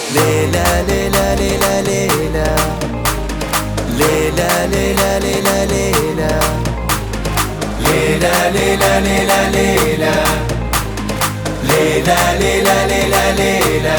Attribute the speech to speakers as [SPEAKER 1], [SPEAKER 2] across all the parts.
[SPEAKER 1] ليلى ليلى ليلى ليلى ليلى ليلى ليلى ليلى ليلى ليلى ليلى ليلى ليلى ليلى ليلى ليلى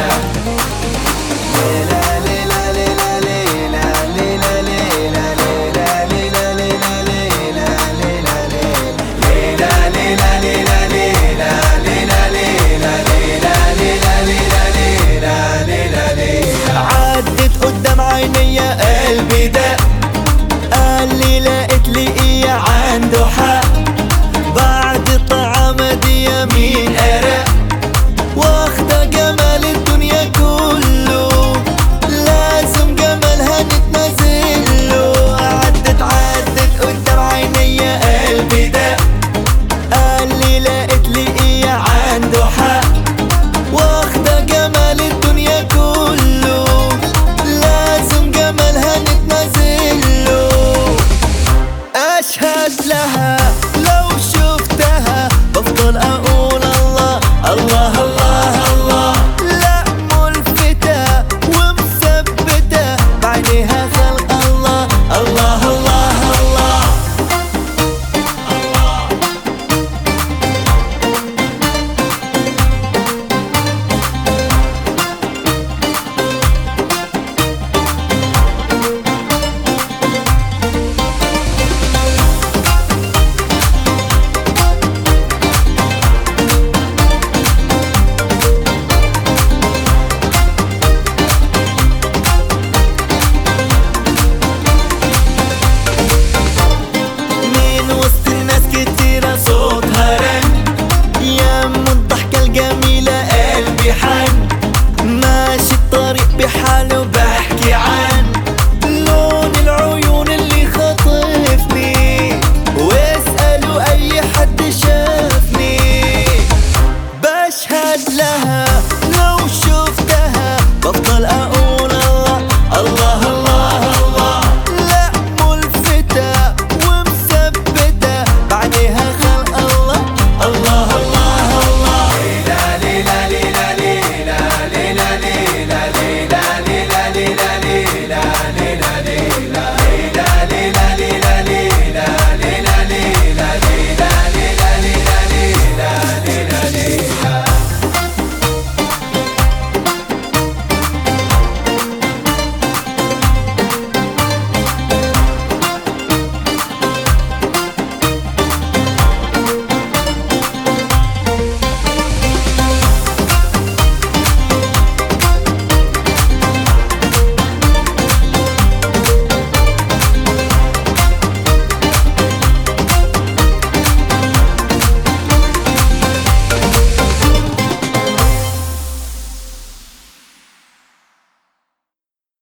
[SPEAKER 1] عدت قدام عيني قلبي ده قال لي لقيت لي ايه عنده حق بعد الطعامة دي مين قرق واخدة جمال الدنيا كله لازم جمالها نتنازله عدت قدام عيني قلبي ده قال لي لقيت لي ايه عنده حق واخدة جمال الدنيا كله لازم جمالها نتنازله أشهد لها لو شفتها بفضل أقول الله الله الله الله لا ملفتة ومثبتة بعينيها خلق الله الله الله الله صوتها رن يم الضحكة الجميلة قلبي حن ماشي الطريق بحاله بحكي عن لون العيون اللي خاطفني واسألوا أي حد شافني بشهد لها